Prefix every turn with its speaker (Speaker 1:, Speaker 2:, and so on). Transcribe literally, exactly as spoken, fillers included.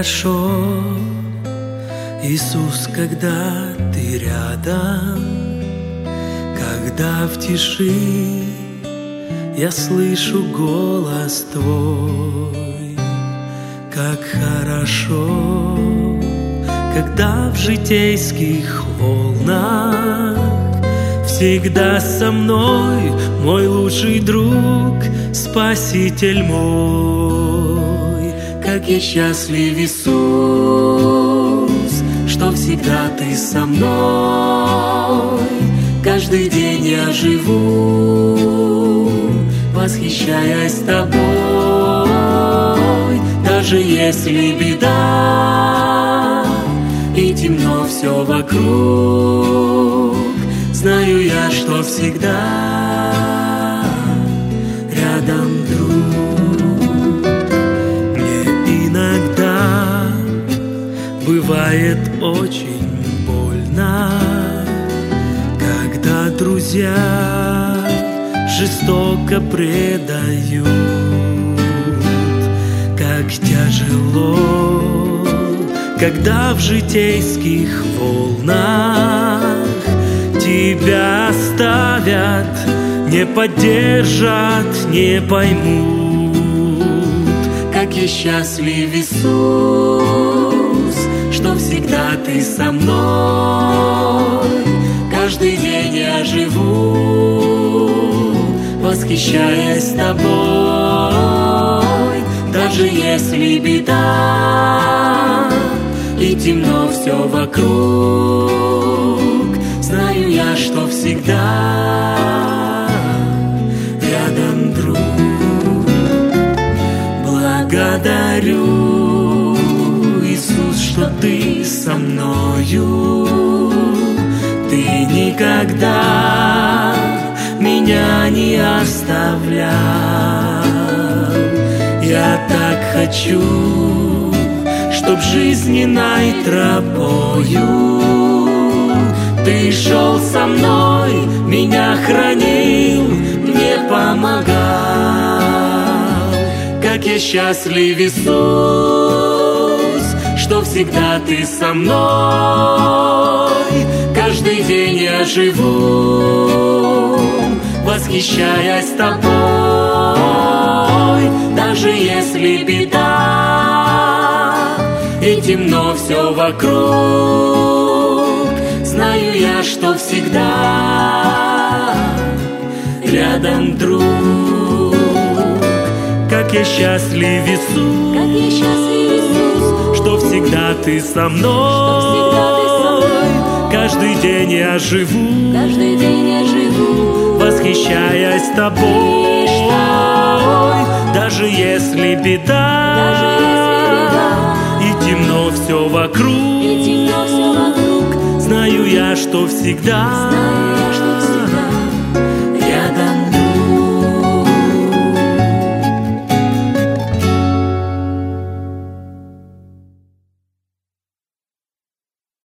Speaker 1: хорошо, Иисус, когда Ты рядом, когда в тиши я слышу голос Твой. Как хорошо, когда в житейских волнах всегда со мной мой лучший друг, Спаситель мой. Как я счастлив, Иисус, что всегда Ты со мной. Каждый день я живу, восхищаясь Тобой. Даже если беда и темно все вокруг, знаю я, что всегда рядом друг. Мне иногда бывает очень больно, когда друзья жестоко предают. Как тяжело, когда в житейских волнах тебя оставят, не поддержат, не поймут. Как я счастлив, Иисус, что всегда Ты со мной. Каждый день я живу, восхищаясь Тобой. Даже если беда и темно все вокруг, знаю я, что всегда рядом друг. Благодарю, Иисус, что Ты со мною. Ты никогда меня не оставлял. Я так хочу, чтоб жизненной тропою Ты шел со мной, меня хранил, мне помогал. Как я счастлив, Иисус, что всегда Ты со мной. Каждый день я живу, восхищаясь Тобой. Даже если беда и темно все вокруг, знаю я, что всегда рядом друг. Как я счастлив, Иисус,
Speaker 2: Как я счастлив, Иисус,
Speaker 1: что всегда Ты со мной.
Speaker 2: всегда Ты со мной.
Speaker 1: Каждый день я живу,
Speaker 2: Каждый день я живу,
Speaker 1: восхищаясь Тобой. Даже если беда,
Speaker 2: даже если беда,
Speaker 1: и темно все вокруг,
Speaker 2: и темно все вокруг,
Speaker 1: знаю я, что всегда,
Speaker 2: знаю я, что